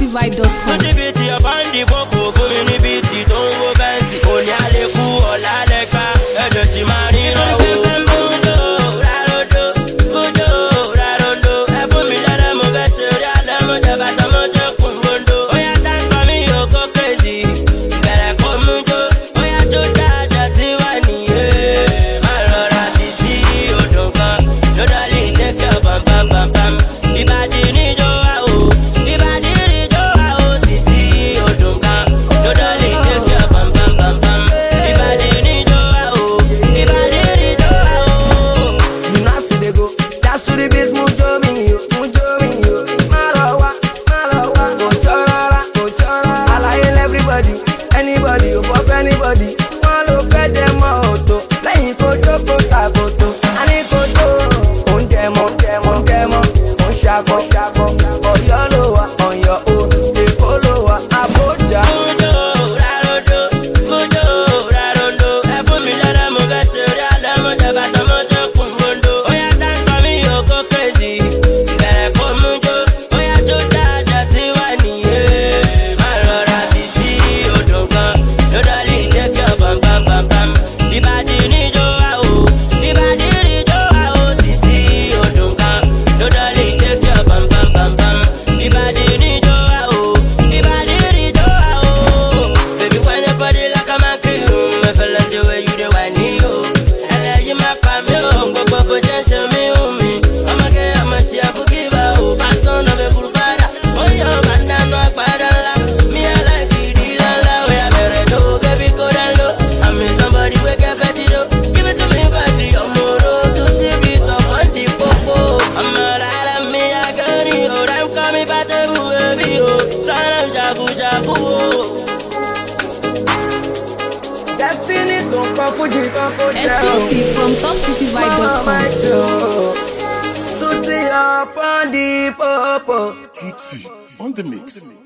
topcityvibe.com. Títí ọ̀báǹdì kókò fún mi ní bíìtì tó ń wo bẹ́ǹsì. Òní àlékú ọ̀la lẹ́gbà ẹ̀jọ̀ sì máa ríran o. Mújó rárodó, mújó rárodó. Ẹ fún mi lẹ́rẹ́ mo fẹ́ ṣe orí àlẹ́ mo jẹ bàtà mo jẹ kùn gbòǹdó. Ó yá táǹkọ̀ mi yóò kó crazy. Bẹ̀rẹ̀ kó mújó, ó yá tó dáadáa tí wà nìyẹn. Má rọra sí sí odò kan, ló dálé ìṣẹ́kẹ̀ bàmbàmbàmbàm. Ìbàdí níjó wa o, ìbàdí níjó wa o. Sì sí odò kan, ló dálé ìṣẹ́kẹ̀ bàmbàmbàmbàm. Ìbàdí níjó wa o, ìbàdí níjó wa o. You know see they go, that's to the beat, mujo mi yo. Malawa, go chorara. I like everybody, anybody, you buff anybody. Malo fed them auto, lẹ́yìn kojo kota koto. Ani kojo, on demo, on shako. Ọ̀yọ́ ló wà, Ọ̀yọ́ o, Èkó ló wà, Abuja. Mújó rárodó, mújó rárodó. Ẹ fún mi lẹ́rẹ́ mo fẹ́ ṣe orí àlẹ́ mo jẹ bàtà mo jẹ kùn gbòǹdó. Ó yá táǹkọ̀ mi yóò kó crazy. Bẹ̀rẹ̀ kó mújó, ó yá tó dáadáa tí wà nìyẹn. Má rọra sí sí odò kan, ló dálé ìṣẹ́kẹ̀ bàmbàmbàmbàm. Ìbàdí níjó wa o, ìbàdí níjó wa o. Sì sí odò kan, ló dálé ìṣẹ́kẹ̀ bàmbàmbàmbàm. Ìbàdí níjó wa o, ìbàdí níjó wa o. Baby, wind your body like a monkey, I feel like the way you dey whine me, oh. Ẹlẹ́yìí má pa mí o, gbogbo bó ṣe ń ṣe mí o mi. Ọmọge ọmọ ṣe àfúkìbá o, pásán náà fẹ́ burú fara. Ó yọ ọba nánú àpárá ńlá, mi aláìkì ìdí ńláńlá. Ó yá bẹ̀rẹ̀ ló, baby go down low. I'm in somebody wey get plenty dough. Give it to me badly, ọmọ oró tó ti bí tọ̀pọ̀ ń di pópó. Ọmọ rárá mi àgọ́rí o, rẹ̀ ń kọ́ mi bá tẹ́bù ẹbí o. Sọ́nà ṣàkúṣàkú o. Destiny tó kọ Fuji kan kó jẹ́ o. Exclusive from topcityvibe.com. Tutti up on the popo. Tutti on the mix.